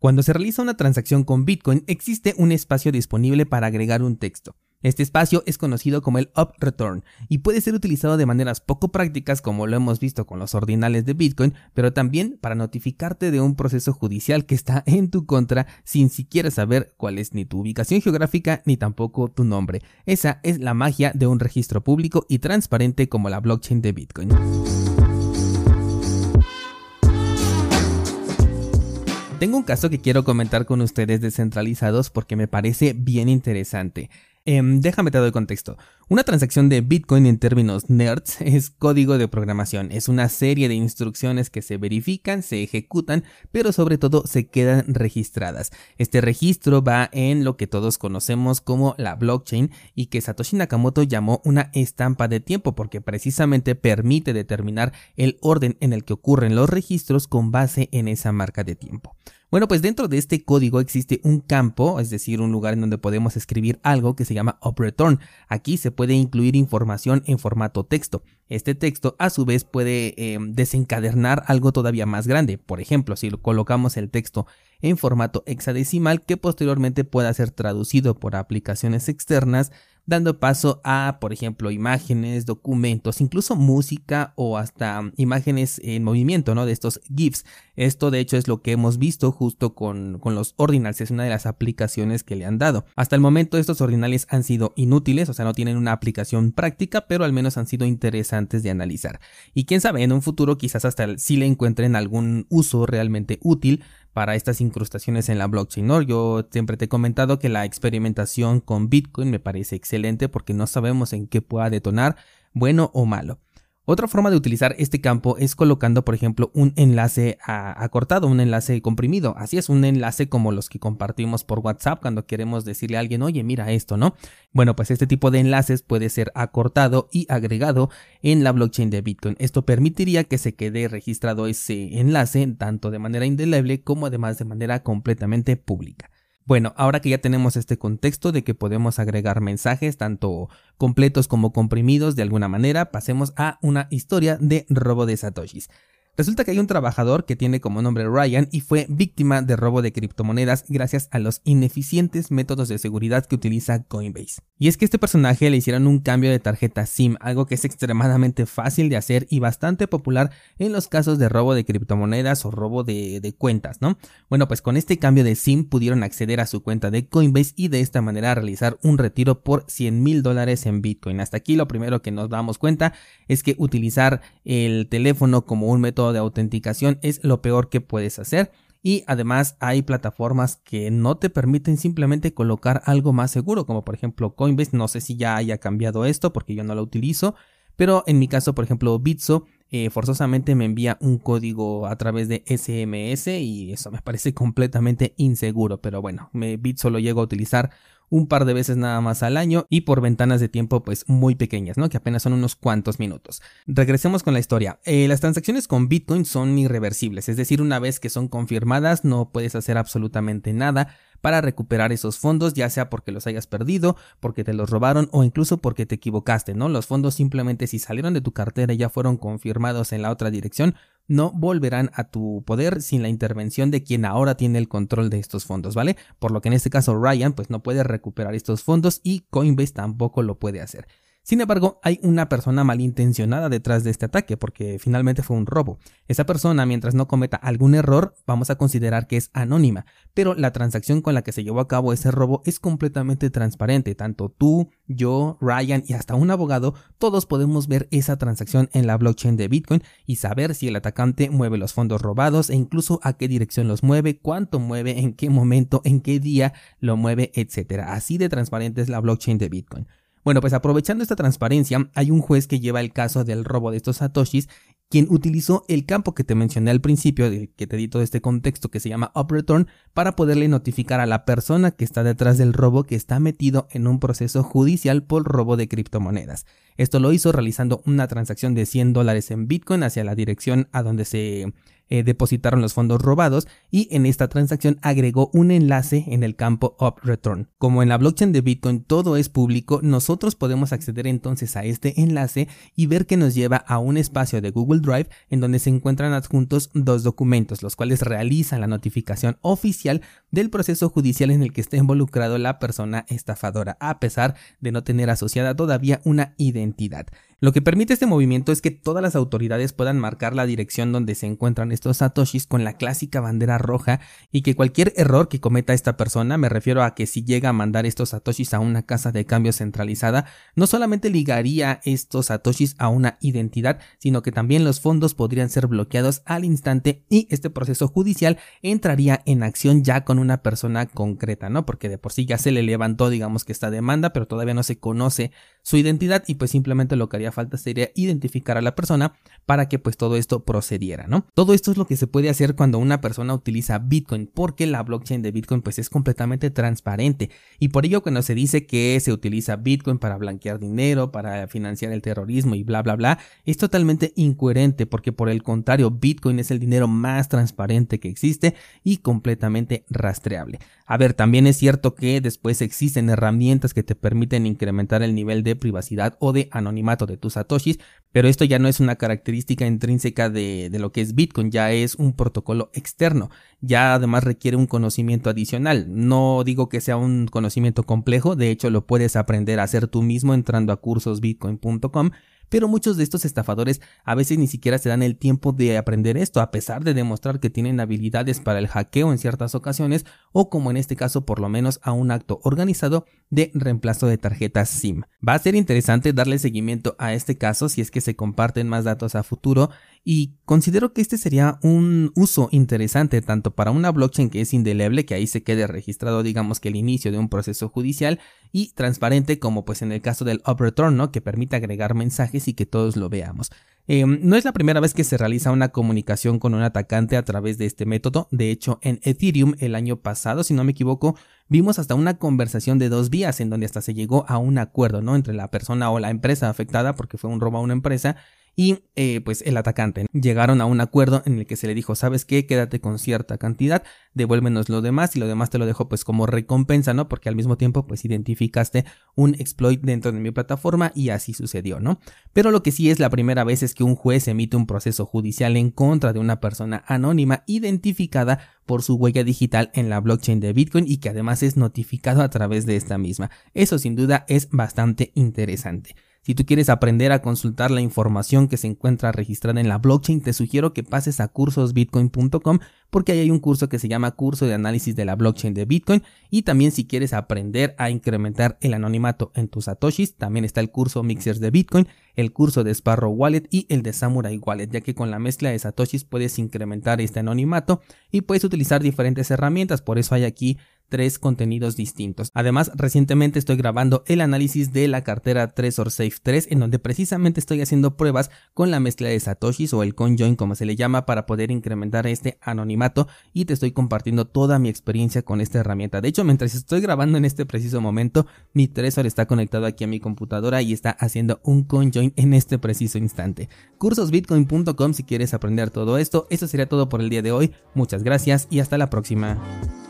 Cuando se realiza una transacción con Bitcoin, existe un espacio disponible para agregar un texto. Este espacio es conocido como el up return y puede ser utilizado de maneras poco prácticas como lo hemos visto con los ordinales de Bitcoin, pero también para notificarte de un proceso judicial que está en tu contra sin siquiera saber cuál es ni tu ubicación geográfica ni tampoco tu nombre. Esa es la magia de un registro público y transparente como la blockchain de Bitcoin. Tengo un caso que quiero comentar con ustedes descentralizados porque me parece bien interesante. Déjame te doy contexto. Una transacción de Bitcoin en términos nerds es código de programación. Es una serie de instrucciones que se verifican, se ejecutan, pero sobre todo se quedan registradas. Este registro va en lo que todos conocemos como la blockchain y que Satoshi Nakamoto llamó una estampa de tiempo porque precisamente permite determinar el orden en el que ocurren los registros con base en esa marca de tiempo. Bueno, pues dentro de este código existe un campo, es decir, un lugar en donde podemos escribir algo que se llama upReturn. Aquí se puede incluir información en formato texto. Este texto a su vez puede desencadenar algo todavía más grande. Por ejemplo, si colocamos el texto en formato hexadecimal que posteriormente pueda ser traducido por aplicaciones externas, dando paso a, por ejemplo, imágenes, documentos, incluso música o hasta imágenes en movimiento, ¿no? De estos GIFs. Esto de hecho es lo que hemos visto justo con los ordinals, es una de las aplicaciones que le han dado. Hasta el momento estos ordinales han sido inútiles, o sea, no tienen una aplicación práctica, pero al menos han sido interesantes de analizar. Y quién sabe, en un futuro quizás hasta sí le encuentren algún uso realmente útil para estas incrustaciones en la blockchain, ¿no? Yo siempre te he comentado que la experimentación con Bitcoin me parece excelente porque no sabemos en qué pueda detonar, bueno o malo. Otra forma de utilizar este campo es colocando, por ejemplo, un enlace acortado, un enlace comprimido. Así es, un enlace como los que compartimos por WhatsApp cuando queremos decirle a alguien, oye, mira esto, ¿no? Bueno, pues este tipo de enlaces puede ser acortado y agregado en la blockchain de Bitcoin. Esto permitiría que se quede registrado ese enlace tanto de manera indeleble como además de manera completamente pública. Bueno, ahora que ya tenemos este contexto de que podemos agregar mensajes tanto completos como comprimidos de alguna manera, pasemos a una historia de robo de satoshis. Resulta que hay un trabajador que tiene como nombre Ryan y fue víctima de robo de criptomonedas gracias a los ineficientes métodos de seguridad que utiliza Coinbase. Y es que a este personaje le hicieron un cambio de tarjeta SIM, algo que es extremadamente fácil de hacer y bastante popular en los casos de robo de criptomonedas o robo de cuentas, ¿no? Bueno, pues con este cambio de SIM pudieron acceder a su cuenta de Coinbase y de esta manera realizar un retiro por $100,000 en Bitcoin. Hasta aquí lo primero que nos damos cuenta es que utilizar el teléfono como un método de autenticación es lo peor que puedes hacer y además hay plataformas que no te permiten simplemente colocar algo más seguro como por ejemplo Coinbase. No sé si ya haya cambiado esto porque yo no lo utilizo, pero en mi caso por ejemplo Bitso forzosamente me envía un código a través de SMS y eso me parece completamente inseguro, pero bueno, Bitso lo llego a utilizar un par de veces nada más al año y por ventanas de tiempo pues muy pequeñas, ¿no? Que apenas son unos cuantos minutos. Regresemos con la historia. Las transacciones con Bitcoin son irreversibles, es decir, una vez que son confirmadas no puedes hacer absolutamente nada para recuperar esos fondos, ya sea porque los hayas perdido, porque te los robaron o incluso porque te equivocaste, ¿no? Los fondos simplemente si salieron de tu cartera y ya fueron confirmados en la otra dirección, no volverán a tu poder sin la intervención de quien ahora tiene el control de estos fondos, ¿vale? Por lo que en este caso Ryan pues no puede recuperar estos fondos y Coinbase tampoco lo puede hacer. Sin embargo, hay una persona malintencionada detrás de este ataque porque finalmente fue un robo. Esa persona, mientras no cometa algún error, vamos a considerar que es anónima, pero la transacción con la que se llevó a cabo ese robo es completamente transparente. Tanto tú, yo, Ryan y hasta un abogado, todos podemos ver esa transacción en la blockchain de Bitcoin y saber si el atacante mueve los fondos robados e incluso a qué dirección los mueve, cuánto mueve, en qué momento, en qué día lo mueve, etc. Así de transparente es la blockchain de Bitcoin. Bueno, pues aprovechando esta transparencia, hay un juez que lleva el caso del robo de estos satoshis, quien utilizó el campo que te mencioné al principio, que te di todo este contexto que se llama upReturn, para poderle notificar a la persona que está detrás del robo que está metido en un proceso judicial por robo de criptomonedas. Esto lo hizo realizando una transacción de $100 en Bitcoin hacia la dirección a donde se depositaron los fondos robados, y en esta transacción agregó un enlace en el campo UpReturn. Como en la blockchain de Bitcoin todo es público, nosotros podemos acceder entonces a este enlace y ver que nos lleva a un espacio de Google Drive en donde se encuentran adjuntos dos documentos, los cuales realizan la notificación oficial del proceso judicial en el que está involucrado la persona estafadora, a pesar de no tener asociada todavía una identidad. Lo que permite este movimiento es que todas las autoridades puedan marcar la dirección donde se encuentran estos satoshis con la clásica bandera roja, y que cualquier error que cometa esta persona, me refiero a que si llega a mandar estos satoshis a una casa de cambio centralizada, no solamente ligaría estos satoshis a una identidad, sino que también los fondos podrían ser bloqueados al instante y este proceso judicial entraría en acción ya con una persona concreta, ¿no? Porque de por sí ya se le levantó, digamos, que esta demanda, pero todavía no se conoce su identidad, y pues simplemente lo que haría falta sería identificar a la persona para que pues todo esto procediera, ¿no? Todo esto es lo que se puede hacer cuando una persona utiliza Bitcoin, porque la blockchain de Bitcoin pues es completamente transparente, y por ello cuando se dice que se utiliza Bitcoin para blanquear dinero, para financiar el terrorismo y bla bla bla, es totalmente incoherente, porque por el contrario, Bitcoin es el dinero más transparente que existe y completamente rastreable. A ver, también es cierto que después existen herramientas que te permiten incrementar el nivel de privacidad o de anonimato de tus satoshis, pero esto ya no es una característica intrínseca de lo que es Bitcoin, ya es un protocolo externo, ya además requiere un conocimiento adicional. No digo que sea un conocimiento complejo, de hecho lo puedes aprender a hacer tú mismo entrando a cursosbitcoin.com, pero muchos de estos estafadores a veces ni siquiera se dan el tiempo de aprender esto, a pesar de demostrar que tienen habilidades para el hackeo en ciertas ocasiones, o como en este caso por lo menos a un acto organizado de reemplazo de tarjetas SIM. Va a ser interesante darle seguimiento a este caso si es que se comparten más datos a futuro, y considero que este sería un uso interesante tanto para una blockchain que es indeleble, que ahí se quede registrado, digamos, que el inicio de un proceso judicial, y transparente como pues en el caso del UpReturn, ¿no? Que permite agregar mensajes y que todos lo veamos. No es la primera vez que se realiza una comunicación con un atacante a través de este método. De hecho, en Ethereum el año pasado, si no me equivoco, vimos hasta una conversación de 2 vías en donde hasta se llegó a un acuerdo, ¿no? Entre la persona o la empresa afectada, porque fue un robo a una empresa, y pues el atacante. Llegaron a un acuerdo en el que se le dijo, ¿sabes qué? Quédate con cierta cantidad, devuélvenos lo demás, y lo demás te lo dejo pues como recompensa, ¿no? Porque al mismo tiempo pues identificaste un exploit dentro de mi plataforma, y así sucedió, ¿no? Pero lo que sí es la primera vez es que un juez emite un proceso judicial en contra de una persona anónima identificada por su huella digital en la blockchain de Bitcoin, y que además es notificado a través de esta misma. Eso sin duda es bastante interesante. Si tú quieres aprender a consultar la información que se encuentra registrada en la blockchain, te sugiero que pases a cursosbitcoin.com, porque ahí hay un curso que se llama Curso de Análisis de la Blockchain de Bitcoin, y también si quieres aprender a incrementar el anonimato en tus satoshis, también está el curso Mixers de Bitcoin, el curso de Sparrow Wallet y el de Samurai Wallet, ya que con la mezcla de satoshis puedes incrementar este anonimato y puedes utilizar diferentes herramientas. Por eso hay aquí 3 contenidos distintos. Además, recientemente estoy grabando el análisis de la cartera Trezor Safe 3, en donde precisamente estoy haciendo pruebas con la mezcla de satoshis o el CoinJoin como se le llama, para poder incrementar este anonimato, y te estoy compartiendo toda mi experiencia con esta herramienta. De hecho, mientras estoy grabando en este preciso momento, mi Trezor está conectado aquí a mi computadora y está haciendo un CoinJoin en este preciso instante. Cursosbitcoin.com si quieres aprender todo esto. Eso sería todo por el día de hoy. Muchas gracias y hasta la próxima.